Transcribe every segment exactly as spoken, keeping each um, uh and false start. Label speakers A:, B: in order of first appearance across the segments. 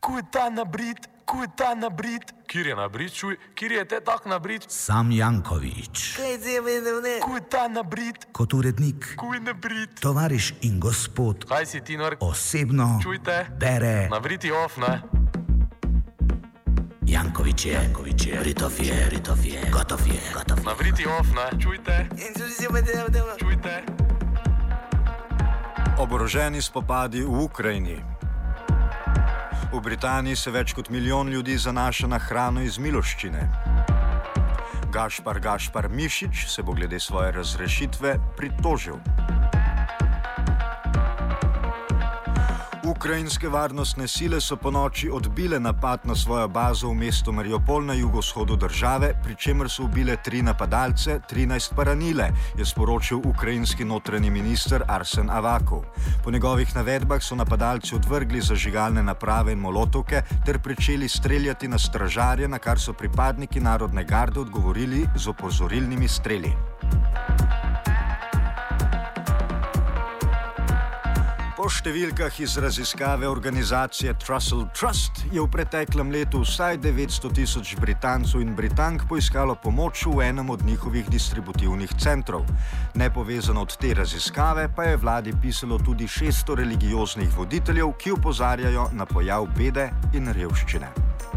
A: Kuj ta nabrit, kuj ta nabrit. Kjer je nabrit, čuj, kjer je te tak nabrit?
B: Sam Janković.
C: Kaj ti je vedel, ne?
A: Kuj ta nabrit,
B: Kot urednik,
A: kuj nabrit.
B: tovariš in gospod
A: Kaj si ti nor?
B: osebno
A: Čujte,
B: bere
A: nabriti off, ne?
B: Janković je, Janković je, Ritov je, Ritov je, gotov je, gotov je.
A: Nabriti off, ne? Čujte,
C: In tudi si pa delal, delal.
A: čujte.
D: Oboroženi spopadi v Ukrajini. V Britaniji se več kot milijon ljudi zanaša na hrano iz miloščine. Gašpar Gašpar Mišič se bo glede svoje razrešitve pritožil. Ukrajinske varnostne sile so ponoči odbile napad na svojo bazo v mestu Mariupol na jugovzhodu države, pri čemer so ubile tri napadalce, trinajst pa ranile, je sporočil ukrajinski notranji minister Arsen Avakov. Po njegovih navedbah so napadalci odvrgli zažigalne naprave in molotovke ter pričeli streljati na stražarje, na kar so pripadniki narodne garde odgovorili z opozorilnimi streli. Po številkah iz raziskave organizacije Trussell Trust je v preteklem letu vsaj devetsto tisoč Britancev in Britank poiskalo pomoč v enem od njihovih distributivnih centrov. Nepovezano od te raziskave pa je vladi pisalo tudi šeststo religioznih voditeljev, ki opozarjajo na pojav bede in revščine.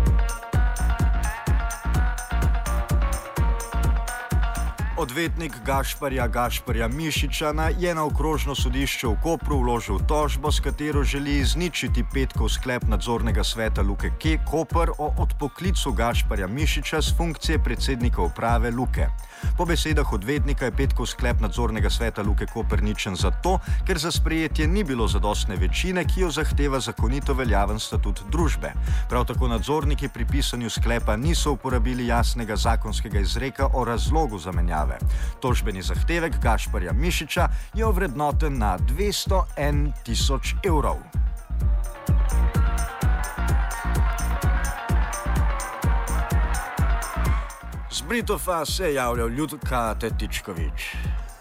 D: Odvetnik Gašparja Gašparja Mišičana je na okrožno sodišče v Kopru vložil tožbo, s katero želi izničiti petkov sklep nadzornega sveta Luke K. Koper o odpoklicu Gašparja Mišiča z funkcije predsednika uprave Luke. Po besedah odvetnika je petkov sklep nadzornega sveta Luke Koper ničen zato, ker za sprejetje ni bilo zadostne večine, ki jo zahteva zakonito veljaven statut družbe. Prav tako nadzorniki pri pisanju sklepa niso uporabili jasnega zakonskega izreka o razlogu zamenjave. Tožbeni zahtevek Gašparja Mišiča je ovrednoten na dvesto en tisoč evrov. Z Britofa se je javljal Ljudka Tetičkovič.